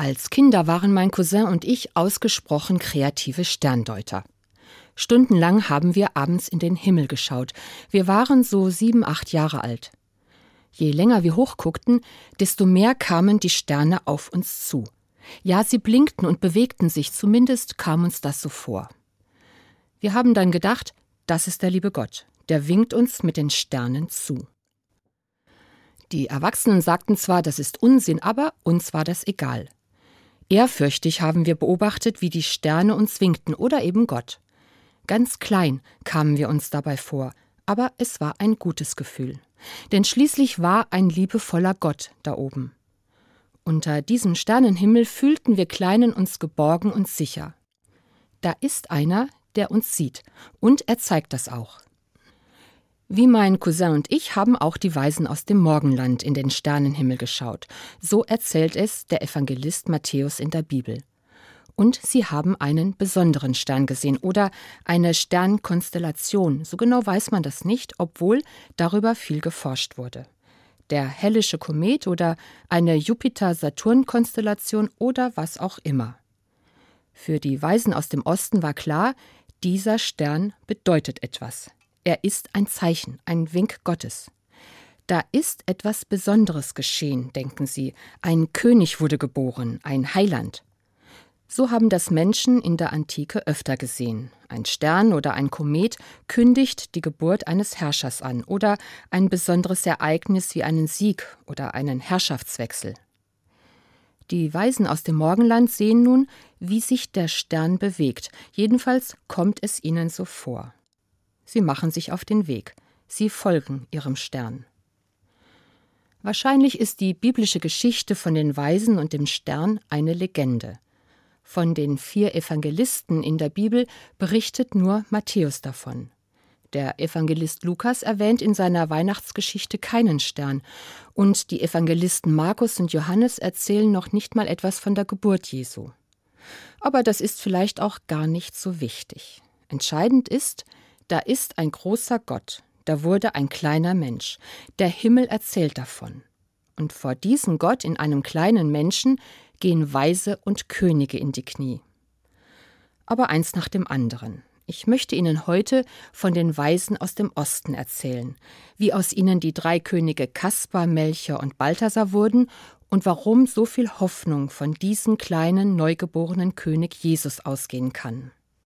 Als Kinder waren mein Cousin und ich ausgesprochen kreative Sterndeuter. Stundenlang haben wir abends in den Himmel geschaut. Wir waren so 7, 8 Jahre alt. Je länger wir hochguckten, desto mehr kamen die Sterne auf uns zu. Ja, sie blinkten und bewegten sich, zumindest kam uns das so vor. Wir haben dann gedacht, das ist der liebe Gott, der winkt uns mit den Sternen zu. Die Erwachsenen sagten zwar, das ist Unsinn, aber uns war das egal. Ehrfürchtig haben wir beobachtet, wie die Sterne uns winkten oder eben Gott. Ganz klein kamen wir uns dabei vor, aber es war ein gutes Gefühl. Denn schließlich war ein liebevoller Gott da oben. Unter diesem Sternenhimmel fühlten wir Kleinen uns geborgen und sicher. Da ist einer, der uns sieht, und er zeigt das auch. Wie mein Cousin und ich haben auch die Weisen aus dem Morgenland in den Sternenhimmel geschaut. So erzählt es der Evangelist Matthäus in der Bibel. Und sie haben einen besonderen Stern gesehen oder eine Sternkonstellation. So genau weiß man das nicht, obwohl darüber viel geforscht wurde. Der Hellische Komet oder eine Jupiter-Saturn-Konstellation oder was auch immer. Für die Weisen aus dem Osten war klar, dieser Stern bedeutet etwas. Er ist ein Zeichen, ein Wink Gottes. Da ist etwas Besonderes geschehen, denken sie. Ein König wurde geboren, ein Heiland. So haben das Menschen in der Antike öfter gesehen. Ein Stern oder ein Komet kündigt die Geburt eines Herrschers an oder ein besonderes Ereignis wie einen Sieg oder einen Herrschaftswechsel. Die Weisen aus dem Morgenland sehen nun, wie sich der Stern bewegt. Jedenfalls kommt es ihnen so vor. Sie machen sich auf den Weg. Sie folgen ihrem Stern. Wahrscheinlich ist die biblische Geschichte von den Weisen und dem Stern eine Legende. Von den 4 Evangelisten in der Bibel berichtet nur Matthäus davon. Der Evangelist Lukas erwähnt in seiner Weihnachtsgeschichte keinen Stern. Und die Evangelisten Markus und Johannes erzählen noch nicht mal etwas von der Geburt Jesu. Aber das ist vielleicht auch gar nicht so wichtig. Entscheidend ist, da ist ein großer Gott, da wurde ein kleiner Mensch. Der Himmel erzählt davon. Und vor diesem Gott in einem kleinen Menschen gehen Weise und Könige in die Knie. Aber eins nach dem anderen. Ich möchte Ihnen heute von den Weisen aus dem Osten erzählen, wie aus ihnen die 3 Könige Kaspar, Melchior und Balthasar wurden und warum so viel Hoffnung von diesem kleinen, neugeborenen König Jesus ausgehen kann.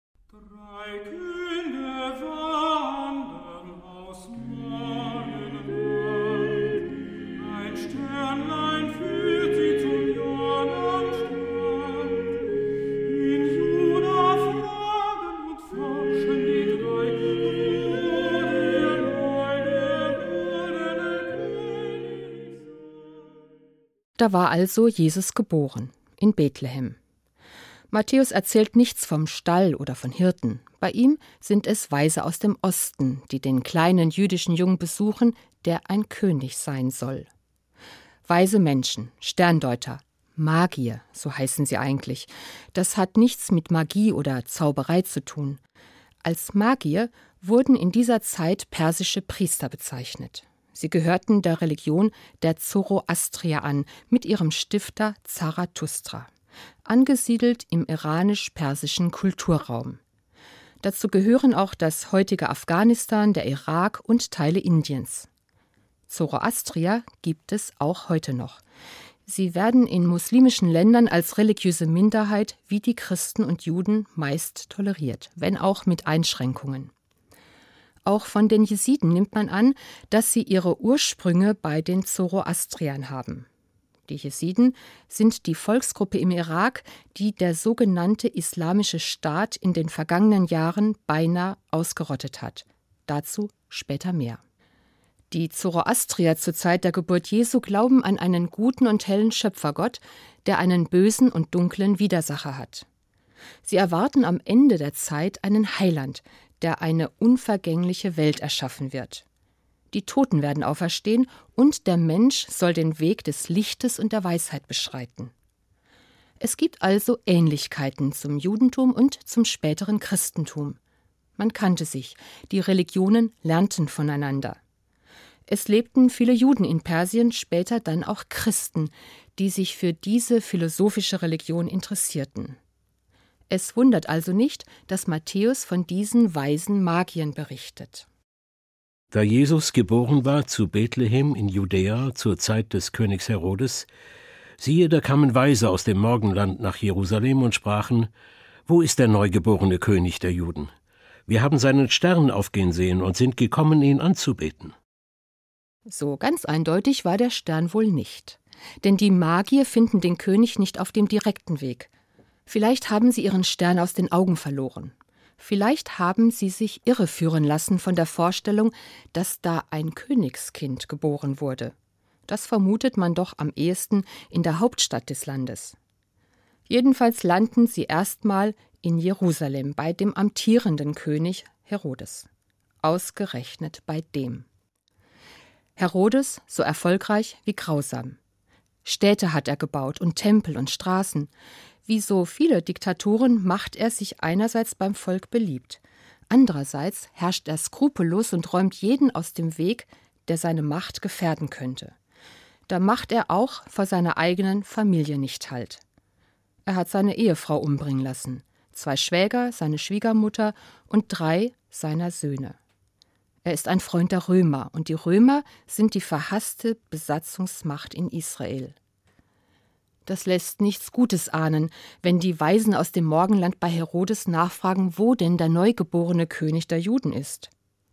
Da war also Jesus geboren, in Bethlehem. Matthäus erzählt nichts vom Stall oder von Hirten. Bei ihm sind es Weise aus dem Osten, die den kleinen jüdischen Jungen besuchen, der ein König sein soll. Weise Menschen, Sterndeuter, Magier, so heißen sie eigentlich. Das hat nichts mit Magie oder Zauberei zu tun. Als Magier wurden in dieser Zeit persische Priester bezeichnet. Sie gehörten der Religion der Zoroastrier an, mit ihrem Stifter Zarathustra, angesiedelt im iranisch-persischen Kulturraum. Dazu gehören auch das heutige Afghanistan, der Irak und Teile Indiens. Zoroastrier gibt es auch heute noch. Sie werden in muslimischen Ländern als religiöse Minderheit wie die Christen und Juden meist toleriert, wenn auch mit Einschränkungen. Auch von den Jesiden nimmt man an, dass sie ihre Ursprünge bei den Zoroastriern haben. Die Jesiden sind die Volksgruppe im Irak, die der sogenannte Islamische Staat in den vergangenen Jahren beinahe ausgerottet hat. Dazu später mehr. Die Zoroastrier zur Zeit der Geburt Jesu glauben an einen guten und hellen Schöpfergott, der einen bösen und dunklen Widersacher hat. Sie erwarten am Ende der Zeit einen Heiland, der eine unvergängliche Welt erschaffen wird. Die Toten werden auferstehen und der Mensch soll den Weg des Lichtes und der Weisheit beschreiten. Es gibt also Ähnlichkeiten zum Judentum und zum späteren Christentum. Man kannte sich, die Religionen lernten voneinander. Es lebten viele Juden in Persien, später dann auch Christen, die sich für diese philosophische Religion interessierten. Es wundert also nicht, dass Matthäus von diesen weisen Magiern berichtet. Da Jesus geboren war zu Bethlehem in Judäa zur Zeit des Königs Herodes, siehe, da kamen Weise aus dem Morgenland nach Jerusalem und sprachen: Wo ist der neugeborene König der Juden? Wir haben seinen Stern aufgehen sehen und sind gekommen, ihn anzubeten. So ganz eindeutig war der Stern wohl nicht. Denn die Magier finden den König nicht auf dem direkten Weg. Vielleicht haben sie ihren Stern aus den Augen verloren. Vielleicht haben sie sich irreführen lassen von der Vorstellung, dass da ein Königskind geboren wurde. Das vermutet man doch am ehesten in der Hauptstadt des Landes. Jedenfalls landen sie erstmal in Jerusalem bei dem amtierenden König Herodes. Ausgerechnet bei dem. Herodes so erfolgreich wie grausam. Städte hat er gebaut und Tempel und Straßen. Wie so viele Diktatoren macht er sich einerseits beim Volk beliebt. Andererseits herrscht er skrupellos und räumt jeden aus dem Weg, der seine Macht gefährden könnte. Da macht er auch vor seiner eigenen Familie nicht Halt. Er hat seine Ehefrau umbringen lassen, 2 Schwäger, seine Schwiegermutter und 3 seiner Söhne. Er ist ein Freund der Römer, und die Römer sind die verhasste Besatzungsmacht in Israel. Das lässt nichts Gutes ahnen, wenn die Weisen aus dem Morgenland bei Herodes nachfragen, wo denn der neugeborene König der Juden ist.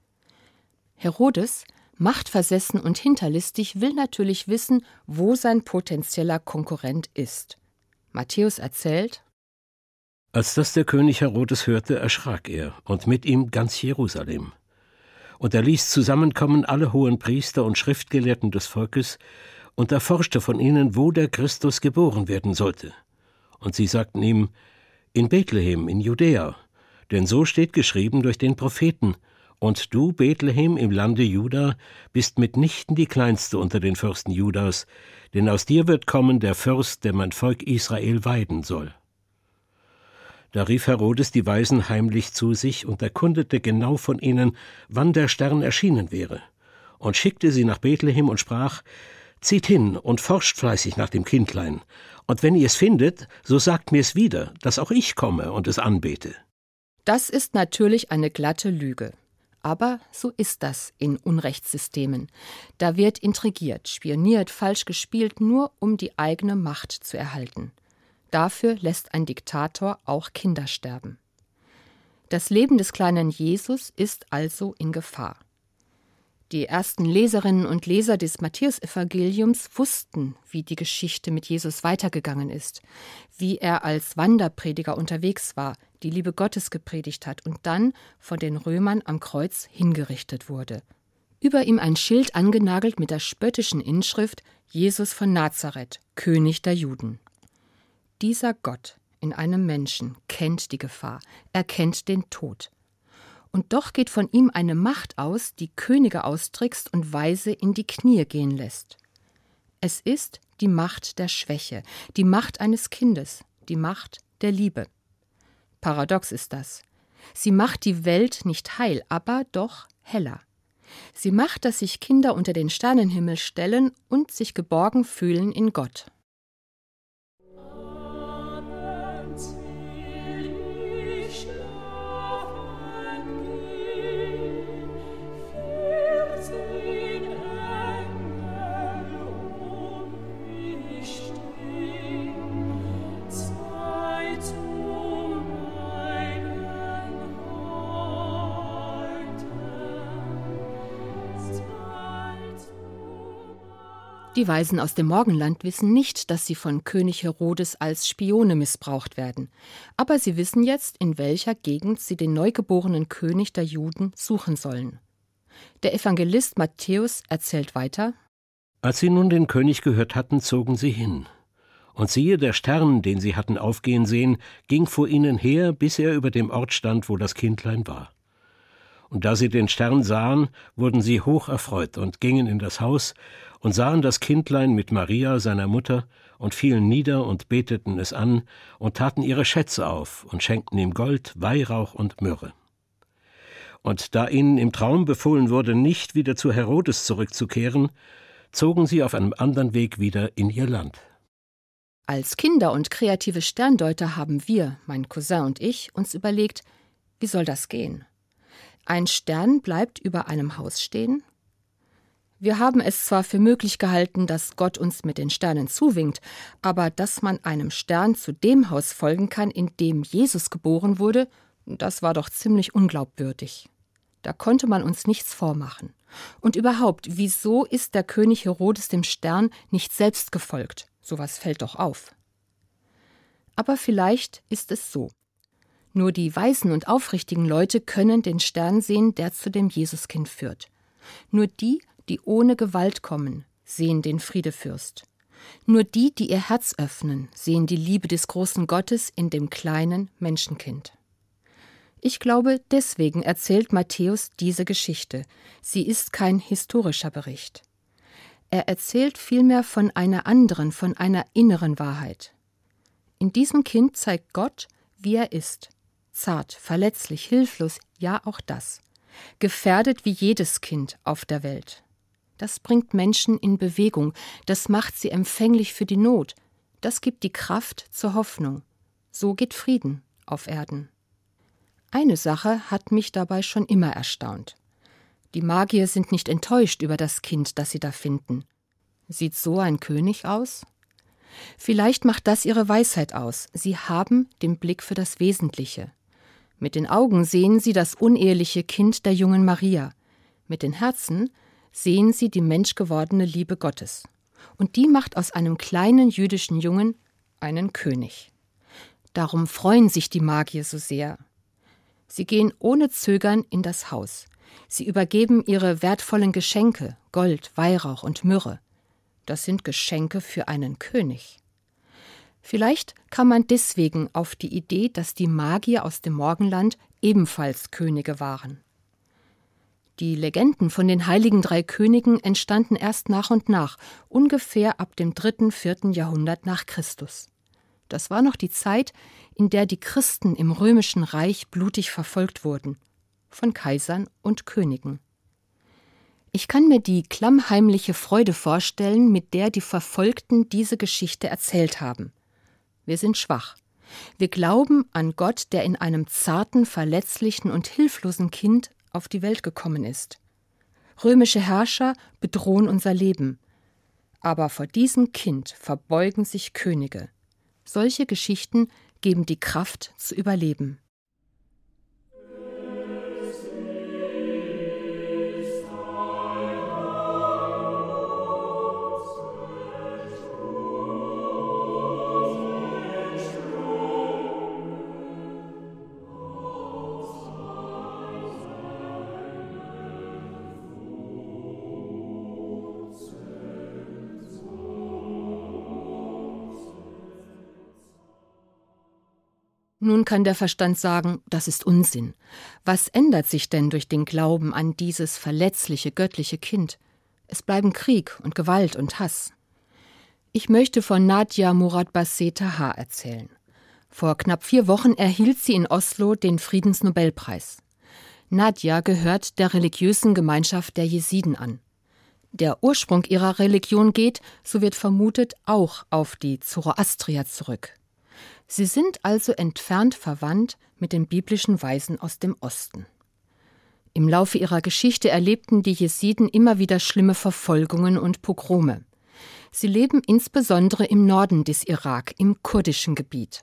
Herodes, machtversessen und hinterlistig, will natürlich wissen, wo sein potenzieller Konkurrent ist. Matthäus erzählt: Als das der König Herodes hörte, erschrak er, und mit ihm ganz Jerusalem. Und er ließ zusammenkommen alle hohen Priester und Schriftgelehrten des Volkes und erforschte von ihnen, wo der Christus geboren werden sollte. Und sie sagten ihm: In Bethlehem, in Judäa, denn so steht geschrieben durch den Propheten: Und du, Bethlehem im Lande Juda, bist mitnichten die kleinste unter den Fürsten Judas, denn aus dir wird kommen der Fürst, der mein Volk Israel weiden soll. Da rief Herodes die Weisen heimlich zu sich und erkundete genau von ihnen, wann der Stern erschienen wäre, und schickte sie nach Bethlehem und sprach: Zieht hin und forscht fleißig nach dem Kindlein, und wenn ihr es findet, so sagt mir's wieder, dass auch ich komme und es anbete. Das ist natürlich eine glatte Lüge. Aber so ist das in Unrechtssystemen. Da wird intrigiert, spioniert, falsch gespielt, nur um die eigene Macht zu erhalten. Dafür lässt ein Diktator auch Kinder sterben. Das Leben des kleinen Jesus ist also in Gefahr. Die ersten Leserinnen und Leser des Matthäusevangeliums wussten, wie die Geschichte mit Jesus weitergegangen ist, wie er als Wanderprediger unterwegs war, die Liebe Gottes gepredigt hat und dann von den Römern am Kreuz hingerichtet wurde. Über ihm ein Schild angenagelt mit der spöttischen Inschrift: Jesus von Nazareth, König der Juden. Dieser Gott in einem Menschen kennt die Gefahr, er kennt den Tod. Und doch geht von ihm eine Macht aus, die Könige austrickst und Weise in die Knie gehen lässt. Es ist die Macht der Schwäche, die Macht eines Kindes, die Macht der Liebe. Paradox ist das. Sie macht die Welt nicht heil, aber doch heller. Sie macht, dass sich Kinder unter den Sternenhimmel stellen und sich geborgen fühlen in Gott. Die Weisen aus dem Morgenland wissen nicht, dass sie von König Herodes als Spione missbraucht werden. Aber sie wissen jetzt, in welcher Gegend sie den neugeborenen König der Juden suchen sollen. Der Evangelist Matthäus erzählt weiter: Als sie nun den König gehört hatten, zogen sie hin. Und siehe, der Stern, den sie hatten aufgehen sehen, ging vor ihnen her, bis er über dem Ort stand, wo das Kindlein war. Und da sie den Stern sahen, wurden sie hoch erfreut und gingen in das Haus und sahen das Kindlein mit Maria, seiner Mutter, und fielen nieder und beteten es an und taten ihre Schätze auf und schenkten ihm Gold, Weihrauch und Myrrhe. Und da ihnen im Traum befohlen wurde, nicht wieder zu Herodes zurückzukehren, zogen sie auf einem anderen Weg wieder in ihr Land. Als Kinder und kreative Sterndeuter haben wir, mein Cousin und ich, uns überlegt, wie soll das gehen? Ein Stern bleibt über einem Haus stehen? Wir haben es zwar für möglich gehalten, dass Gott uns mit den Sternen zuwinkt, aber dass man einem Stern zu dem Haus folgen kann, in dem Jesus geboren wurde, das war doch ziemlich unglaubwürdig. Da konnte man uns nichts vormachen. Und überhaupt, wieso ist der König Herodes dem Stern nicht selbst gefolgt? Sowas fällt doch auf. Aber vielleicht ist es so. Nur die weisen und aufrichtigen Leute können den Stern sehen, der zu dem Jesuskind führt. Nur die, die ohne Gewalt kommen, sehen den Friedefürst. Nur die, die ihr Herz öffnen, sehen die Liebe des großen Gottes in dem kleinen Menschenkind. Ich glaube, deswegen erzählt Matthäus diese Geschichte. Sie ist kein historischer Bericht. Er erzählt vielmehr von einer anderen, von einer inneren Wahrheit. In diesem Kind zeigt Gott, wie er ist. Zart, verletzlich, hilflos, ja auch das. Gefährdet wie jedes Kind auf der Welt. Das bringt Menschen in Bewegung, das macht sie empfänglich für die Not. Das gibt die Kraft zur Hoffnung. So geht Frieden auf Erden. Eine Sache hat mich dabei schon immer erstaunt. Die Magier sind nicht enttäuscht über das Kind, das sie da finden. Sieht so ein König aus? Vielleicht macht das ihre Weisheit aus. Sie haben den Blick für das Wesentliche. Mit den Augen sehen sie das uneheliche Kind der jungen Maria. Mit den Herzen sehen sie die menschgewordene Liebe Gottes. Und die macht aus einem kleinen jüdischen Jungen einen König. Darum freuen sich die Magier so sehr. Sie gehen ohne Zögern in das Haus. Sie übergeben ihre wertvollen Geschenke, Gold, Weihrauch und Myrrhe. Das sind Geschenke für einen König. Vielleicht kam man deswegen auf die Idee, dass die Magier aus dem Morgenland ebenfalls Könige waren. Die Legenden von den heiligen 3 Königen entstanden erst nach und nach, ungefähr ab dem 3., 4. Jahrhundert nach Christus. Das war noch die Zeit, in der die Christen im Römischen Reich blutig verfolgt wurden, von Kaisern und Königen. Ich kann mir die klammheimliche Freude vorstellen, mit der die Verfolgten diese Geschichte erzählt haben. Wir sind schwach. Wir glauben an Gott, der in einem zarten, verletzlichen und hilflosen Kind auf die Welt gekommen ist. Römische Herrscher bedrohen unser Leben. Aber vor diesem Kind verbeugen sich Könige. Solche Geschichten geben die Kraft zu überleben. Nun kann der Verstand sagen, das ist Unsinn. Was ändert sich denn durch den Glauben an dieses verletzliche, göttliche Kind? Es bleiben Krieg und Gewalt und Hass. Ich möchte von Nadia Murad-Basseh Taha erzählen. Vor knapp 4 Wochen erhielt sie in Oslo den Friedensnobelpreis. Nadia gehört der religiösen Gemeinschaft der Jesiden an. Der Ursprung ihrer Religion geht, so wird vermutet, auch auf die Zoroastrier zurück. Sie sind also entfernt verwandt mit den biblischen Weisen aus dem Osten. Im Laufe ihrer Geschichte erlebten die Jesiden immer wieder schlimme Verfolgungen und Pogrome. Sie leben insbesondere im Norden des Irak, im kurdischen Gebiet.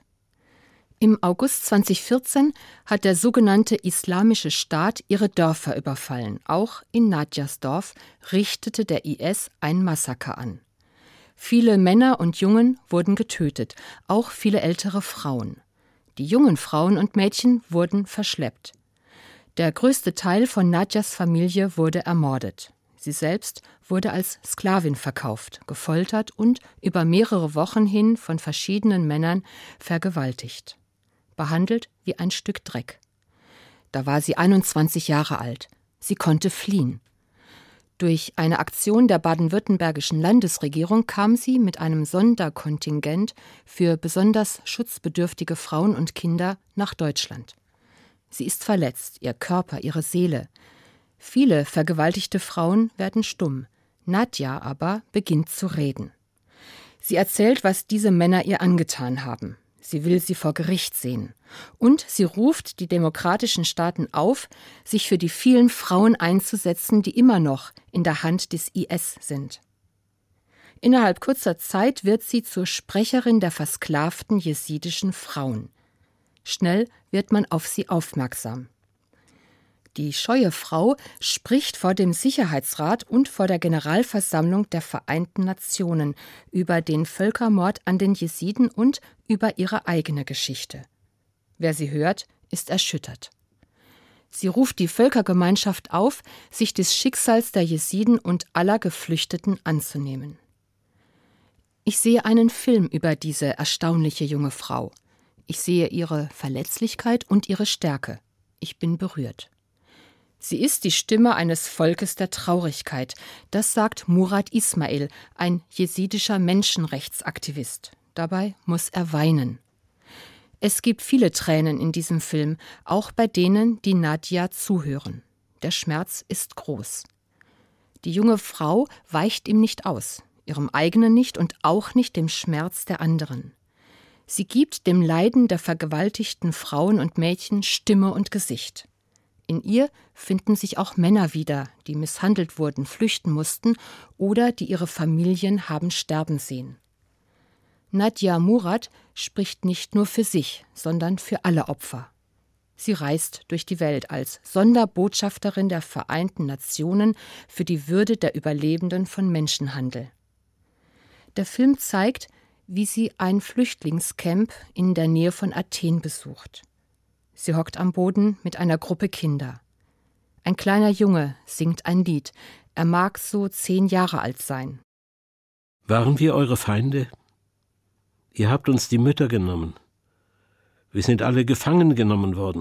Im August 2014 hat der sogenannte Islamische Staat ihre Dörfer überfallen. Auch in Nadias Dorf richtete der IS ein Massaker an. Viele Männer und Jungen wurden getötet, auch viele ältere Frauen. Die jungen Frauen und Mädchen wurden verschleppt. Der größte Teil von Nadias Familie wurde ermordet. Sie selbst wurde als Sklavin verkauft, gefoltert und über mehrere Wochen hin von verschiedenen Männern vergewaltigt. Behandelt wie ein Stück Dreck. Da war sie 21 Jahre alt. Sie konnte fliehen. Durch eine Aktion der baden-württembergischen Landesregierung kam sie mit einem Sonderkontingent für besonders schutzbedürftige Frauen und Kinder nach Deutschland. Sie ist verletzt, ihr Körper, ihre Seele. Viele vergewaltigte Frauen werden stumm. Nadia aber beginnt zu reden. Sie erzählt, was diese Männer ihr angetan haben. Sie will sie vor Gericht sehen. Und sie ruft die demokratischen Staaten auf, sich für die vielen Frauen einzusetzen, die immer noch in der Hand des IS sind. Innerhalb kurzer Zeit wird sie zur Sprecherin der versklavten jesidischen Frauen. Schnell wird man auf sie aufmerksam. Die scheue Frau spricht vor dem Sicherheitsrat und vor der Generalversammlung der Vereinten Nationen über den Völkermord an den Jesiden und über ihre eigene Geschichte. Wer sie hört, ist erschüttert. Sie ruft die Völkergemeinschaft auf, sich des Schicksals der Jesiden und aller Geflüchteten anzunehmen. Ich sehe einen Film über diese erstaunliche junge Frau. Ich sehe ihre Verletzlichkeit und ihre Stärke. Ich bin berührt. Sie ist die Stimme eines Volkes der Traurigkeit. Das sagt Murat Ismail, ein jesidischer Menschenrechtsaktivist. Dabei muss er weinen. Es gibt viele Tränen in diesem Film, auch bei denen, die Nadia zuhören. Der Schmerz ist groß. Die junge Frau weicht ihm nicht aus, ihrem eigenen nicht und auch nicht dem Schmerz der anderen. Sie gibt dem Leiden der vergewaltigten Frauen und Mädchen Stimme und Gesicht. In ihr finden sich auch Männer wieder, die misshandelt wurden, flüchten mussten oder die ihre Familien haben sterben sehen. Nadia Murad spricht nicht nur für sich, sondern für alle Opfer. Sie reist durch die Welt als Sonderbotschafterin der Vereinten Nationen für die Würde der Überlebenden von Menschenhandel. Der Film zeigt, wie sie ein Flüchtlingscamp in der Nähe von Athen besucht. Sie hockt am Boden mit einer Gruppe Kinder. Ein kleiner Junge singt ein Lied. Er mag so 10 Jahre alt sein. Waren wir eure Feinde? Ihr habt uns die Mütter genommen. Wir sind alle gefangen genommen worden.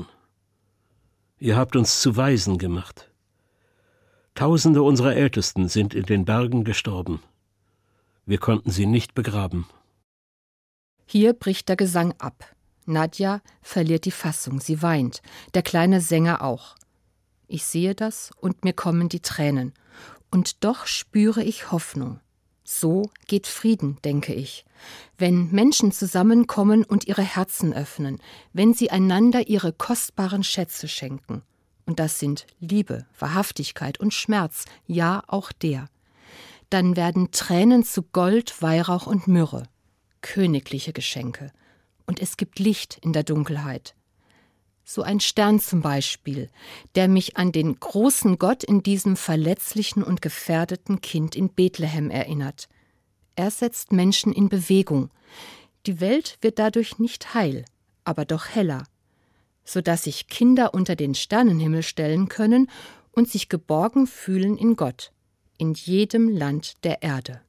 Ihr habt uns zu Waisen gemacht. Tausende unserer Ältesten sind in den Bergen gestorben. Wir konnten sie nicht begraben. Hier bricht der Gesang ab. Nadia verliert die Fassung, sie weint, der kleine Sänger auch. Ich sehe das und mir kommen die Tränen. Und doch spüre ich Hoffnung. So geht Frieden, denke ich. Wenn Menschen zusammenkommen und ihre Herzen öffnen, wenn sie einander ihre kostbaren Schätze schenken. Und das sind Liebe, Wahrhaftigkeit und Schmerz, ja auch der. Dann werden Tränen zu Gold, Weihrauch und Myrrhe. Königliche Geschenke. Und es gibt Licht in der Dunkelheit. So ein Stern zum Beispiel, der mich an den großen Gott in diesem verletzlichen und gefährdeten Kind in Bethlehem erinnert. Er setzt Menschen in Bewegung. Die Welt wird dadurch nicht heil, aber doch heller, sodass sich Kinder unter den Sternenhimmel stellen können und sich geborgen fühlen in Gott, in jedem Land der Erde.